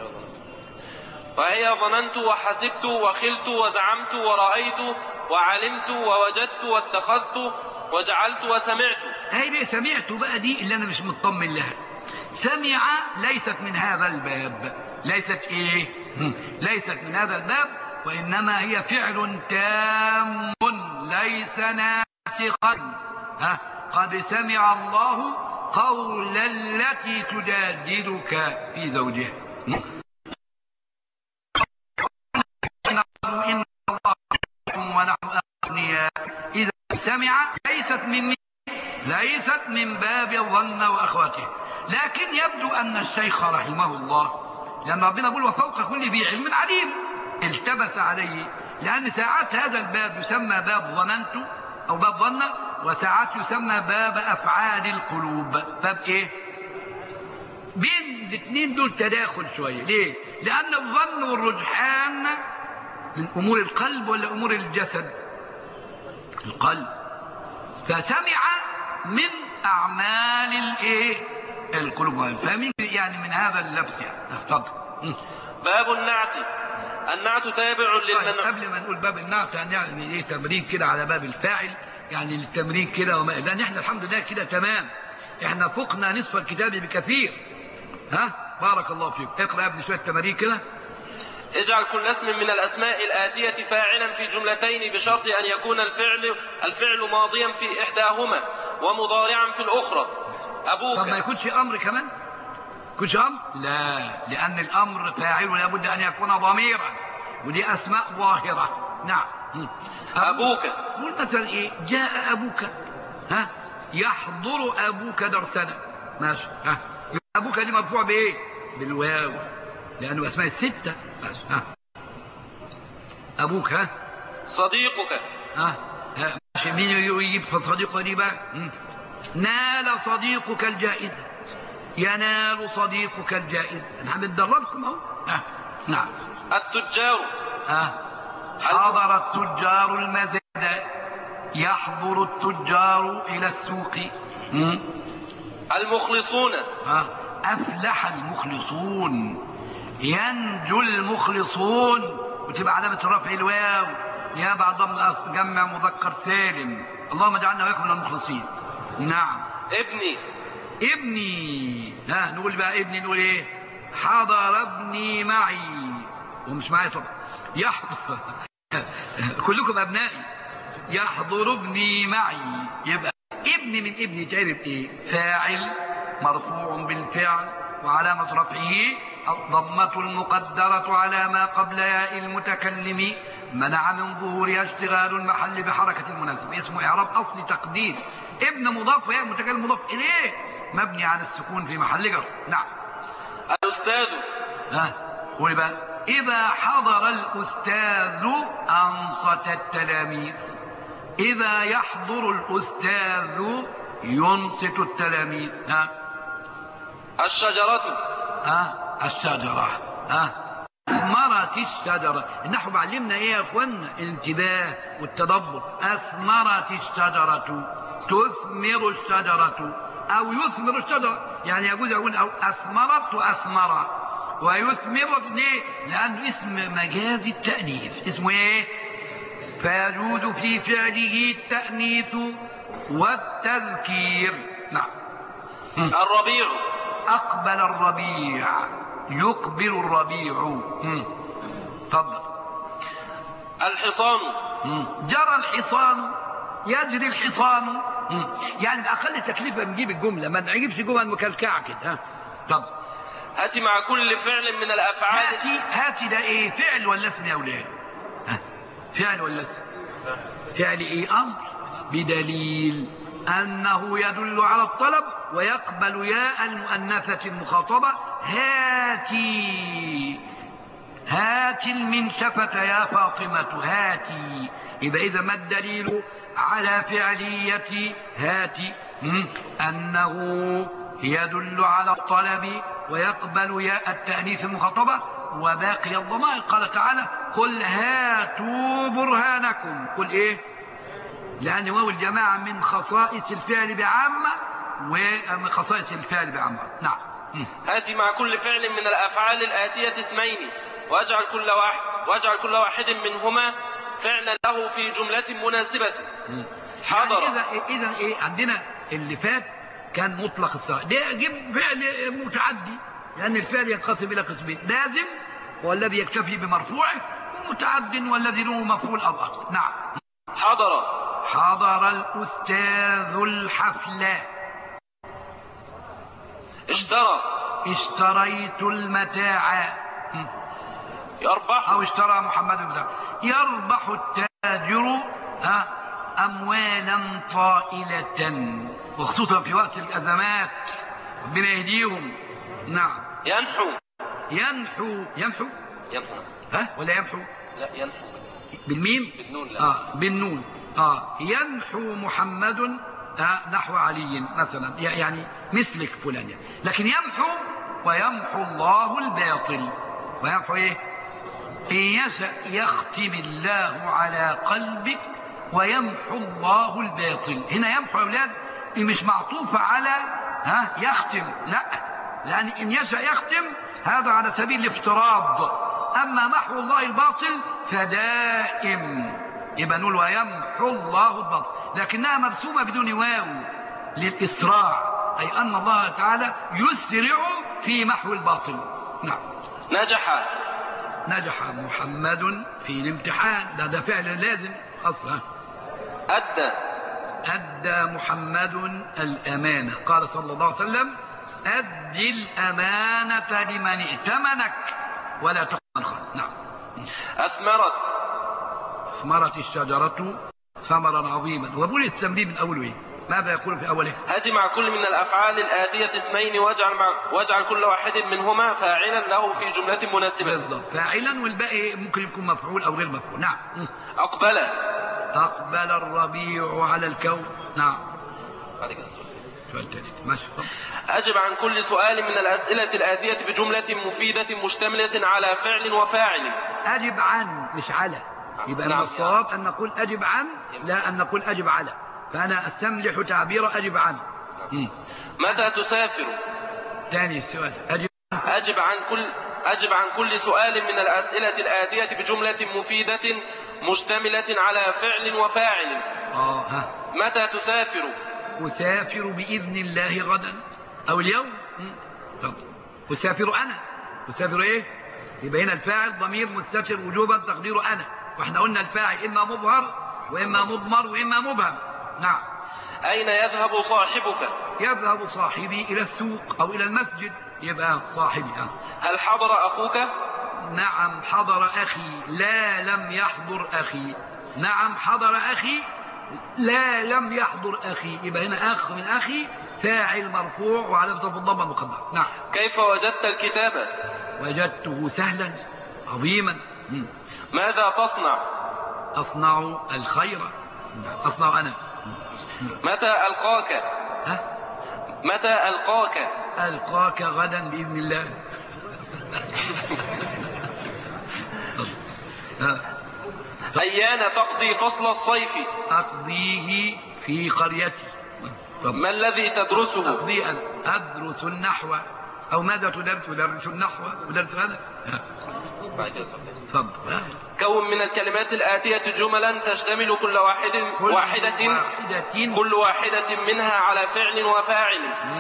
B: وهي ظننت وحسبت وخلت وزعمت ورأيت وعلمت ووجدت واتخذت وجعلت وسمعت.
A: هاي ليه سمعت بقى دي اللي أنا مش مطمن لها. سمع ليست من هذا الباب. ليست إيه؟ ليست من هذا الباب، وإنما هي فعل تام ليس ناسخا. ها قد سمع الله قول التي تجادلك في زوجها. إن الله ونحن أغنياء. إذا سمع ليست من ليست من باب الظن وأخواته. لكن يبدو أن الشيخ رحمه الله لما ربنا يقول وفوق كل ذي علم عليم التبس عليه، لأن ساعات هذا الباب يسمى باب ظننت أو باب ظن، وساعات يسمى باب أفعال القلوب. باب إيه؟ بين الاثنين دول تداخل شوية. ليه؟ لأن الظن والرجحان من أمور القلب ولا أمور الجسد؟ القلب. فسمع من أعمال الإيه؟ القلوب. فمن يعني من هذا اللبس يعني. افضل.
B: باب النعت. النعت تابع للمنع.
A: قبل ما نقول باب النعت يعني ايه تمرين كده على باب الفاعل، يعني التمرين كده وما لان احنا الحمد لله كده تمام، احنا فقنا نصف الكتاب بكثير. ها بارك الله فيك. اقرا يا ابني شويه تمارين كده.
B: اجعل كل اسم من الاسماء الاتيه فاعلا في جملتين بشرط ان يكون الفعل الفعل ماضيا في احداهما ومضارعا في الاخرى. ابوك.
A: طب ما يكونش امر كمان؟ يكونش امر؟ لا، لان الامر فاعل لابد ان يكون ضميرا، ودي اسماء ظاهره. نعم.
B: ابوك.
A: قول مثلا ايه؟ جاء ابوك. ها يحضر ابوك درسنا. ماشي. ها ابوك دي مرفوع بايه؟ بالواو، لانه اسماء السته. ها ابوك. ها
B: صديقك.
A: ها ماشي. مين يجيب في صديقه دي بقى؟ نال صديقك الجائزة. ينال صديقك الجائزة. احنا بندربكم اهو. اه نعم.
B: التجار.
A: اه حضر التجار المزاد. يحضر التجار إلى السوق. م?
B: المخلصون.
A: اه أفلح المخلصون. ينجو المخلصون، وتبقى علامة الرفع الواو يا بعد ضم الأصل جمع مذكر سالم. اللهم اجعلنا وإياكم من المخلصين. نعم.
B: ابني.
A: ابني. ها نقول بقى ابني نقول ايه؟ حضر ابني معي. ومش معي طبعا. يحضر كلكم ابنائي. يحضر ابني معي. يبقى ابني من ابني تعرف ايه؟ فاعل مرفوع بالفعل وعلامة رفعه الضمة المقدرة على ما قبل ياء المتكلم منع من ظهورها اشتغال المحل بحركة المناسب. اسمه إعراب أصلي تقدير ابن مضاف وياء المتكلم مضاف إليه مبني على السكون في محل جر. نعم.
B: الأستاذ.
A: ها قولي بقى. إذا حضر الأستاذ أنصت التلاميذ. إذا يحضر الأستاذ ينصت التلاميذ. ها
B: الشجرة.
A: ها الشجرة. ها أثمرت الشجرة. النحو بعلمنا إيه يا أخوانا؟ الانتباه والتدبر. أثمرت الشجرة. تثمر الشجرة أو يثمر الشجرة، يعني يجوز يقول أو أثمرت وأثمر ويثمر. ليه؟ لأنه اسم مجازي التأنيث. اسمه إيه؟ فيجوز في فعله التأنيث والتذكير. نعم.
B: الربيع.
A: أقبل الربيع. يقبل الربيع. تفضل.
B: الحصان.
A: جرى الحصان يجري الحصان. يعني بأقل تكلفة بنجيب الجملة، ما نجيبش جمل مكلكعة كده. ها طب
B: هاتي مع كل فعل من الأفعال.
A: هاتي هاتي ده إيه، فعل ولا اسم يا أولاد؟ ها فعل ولا اسم؟ فعل إيه؟ أمر بدليل أنه يدل على الطلب ويقبل ياء المؤنثة المخاطبة. هاتي هاتي المنشفة يا فاطمة هاتي. يبقى إذا ما الدليل على فعلية هاتي؟ أنه يدل على الطلب ويقبل ياء التأنيث المخاطبة وباقي الضمائر. قال تعالى قل هاتوا برهانكم. قل إيه؟ لأن واو الجماعة من خصائص الفعل بعامة ومن خصائص الفعل بعامة. نعم.
B: هاتي مع كل فعل من الأفعال الآتية اسمين واجعل كل واحد واجعل كل واحد منهما فعلا له في جملة مناسبة. حاضر.
A: يعني إذا إذا إيه عندنا اللي فات كان مطلق الصيغة، ده جيب فعل متعدي لأن يعني الفعل ينقسم إلى قسمين، لازم والذي يكتفي بمرفوعه، ومتعد والذي له مفعول أو أكثر. نعم.
B: حضر
A: حضر الأستاذ الحفلة.
B: اشترى
A: اشتريت المتاع.
B: يربح
A: أو اشترى محمد المتاع. يربح التاجر أموالا طائلة، وخصوصا في وقت الأزمات ربنا يهديهم. نعم.
B: ينحو
A: ينحو ينحو
B: ينحو
A: ها ولا ينحو؟
B: لا ينحو
A: بالميم.
B: بالنون. لا.
A: آه بالنون. آه ينحو محمد آه نحو علي مثلا، يعني مثلك فلان يعني. لكن يمحو ويمحو الله الباطل. ويمحو ايه؟ إن يشأ يختم الله على قلبك ويمحو الله الباطل. هنا يمحو يا أولاد مش معطوفة على ها يختم، لا، لأن إن يشأ يختم هذا على سبيل الافتراض، أما محو الله الباطل فدائم، يبقى نقول ويمحو الله الباطل، لكنها مرسومة بدون واو للإسراع، أي أن الله تعالى يسرع في محو الباطل. نعم.
B: نجح
A: نجح محمد في الامتحان. ده ده فعل لازم أصلا.
B: أدى
A: أدى محمد الأمانة. قال صلى الله عليه وسلم أد الأمانة لمن ائتمنك ولا تخن خان. نعم.
B: أثمرت
A: أثمرت الشجرة ثمرا عظيما. وبقول التنبيه من أوله إيه؟ ماذا يقول في أوله؟
B: هات مع كل من الأفعال الآتية اسمين واجعل, مع... واجعل كل واحد منهما فاعلا له في جملة مناسبة.
A: بالضبط، فاعلا والباقي ممكن يكون مفعول أو غير مفعول. نعم.
B: أقبل
A: أقبل الربيع على الكون. نعم.
B: هذا السؤال.
A: سؤال ثالث ماشي.
B: أجب عن كل سؤال من الأسئلة الآتية بجملة مفيدة مشتملة على فعل وفاعل.
A: أجب عن مش على، يبقى
B: نعم.
A: من الصواب أن نقول أجب عن لا أن نقول أجب على، فأنا أستملح تعبير أجب عن. مم.
B: متى تسافر؟
A: ثاني السؤال. أجب
B: أجب عن كل أجب عن كل سؤال من الأسئلة الآتية بجملة مفيدة مشتملة على فعل وفاعل.
A: آه ها.
B: متى تسافر؟
A: أسافر بإذن الله غدا أو اليوم. طب أسافر أنا. أسافر إيه؟ يبقى هنا الفاعل ضمير مستتر وجوبا تقديره أنا، وإحنا قلنا الفاعل إما مظهر وإما مضمر وإما مبهم. نعم.
B: أين يذهب صاحبك؟
A: يذهب صاحبي إلى السوق أو إلى المسجد، يبقى صاحبي. آه.
B: هل حضر أخوك؟
A: نعم حضر أخي. لا لم يحضر أخي. نعم حضر أخي. لا لم يحضر أخي. يبقى هنا أخ من أخي فاعل مرفوع وعلامة رفعه الضمة المقدرة. نعم.
B: كيف وجدت الكتاب؟
A: وجدته سهلا عظيما. م.
B: ماذا تصنع؟
A: أصنع الخير. أصنع أنا.
B: متى ألقاك؟
A: ها؟
B: متى ألقاك؟
A: ألقاك غدا بإذن الله.
B: أيان تقضي فصل الصيف؟
A: أقضيه في قريتي.
B: ما الذي تدرسه؟
A: أقضي أن أدرس النحو. أو ماذا تدرس؟ أدرس النحو. أدرس هذا. تفضل.
B: كون من الكلمات الآتية جملا تشتمل كل واحد
A: كل
B: واحدة
A: واحدة
B: كل واحدة منها على فعل وفاعل.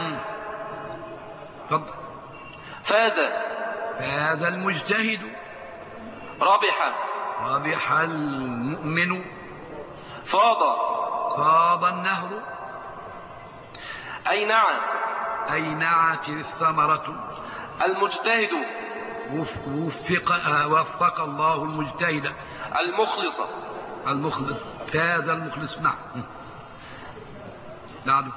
A: تفضل.
B: فاز
A: فاز المجتهد.
B: ربح
A: ربح المؤمن.
B: فاض
A: فاض النهر
B: أي نعم
A: أي نعت الثمرة.
B: المجتهد
A: وفق, وفق الله المجتهد.
B: المخلص
A: المخلص فاز المخلص. نعم. بعده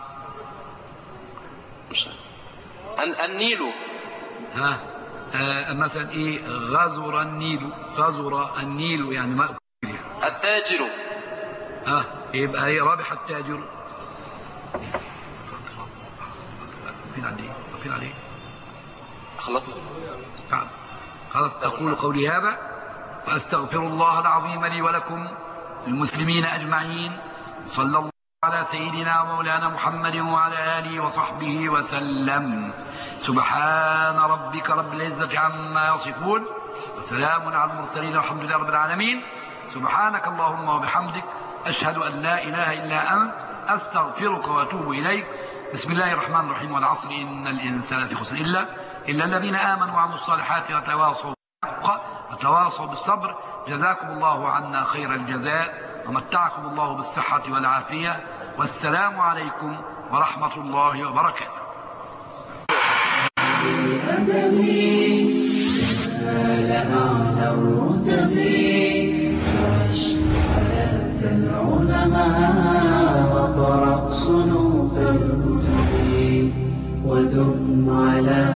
B: النيل.
A: ها آه مثلا ايه؟ غزر النيل. غزر النيل يعني مأكل يعني.
B: التاجر.
A: ها يبقى ايه؟ رابح التاجر. واقفين عليه واقفين عليه.
B: خلصنا.
A: خلاص. أقول قولي هذا وأستغفر الله العظيم لي ولكم المسلمين أجمعين. صلى الله على سيدنا ومولانا محمد وعلى آله وصحبه وسلم. سبحان ربك رب العزة عما يصفون وسلام على المرسلين والحمد لله رب العالمين. سبحانك اللهم وبحمدك أشهد أن لا إله إلا أنت أستغفرك وأتوب إليك. بسم الله الرحمن الرحيم. والعصر إن الإنسان في خسر إلا إلا الذين آمنوا وعملوا الصالحات وتواصوا بالحق وتواصوا بالصبر. جزاكم الله عنا خير الجزاء ومتعكم الله بالصحة والعافية. والسلام عليكم ورحمة الله وبركاته.
D: وقرأ صنوف الكتب وثم على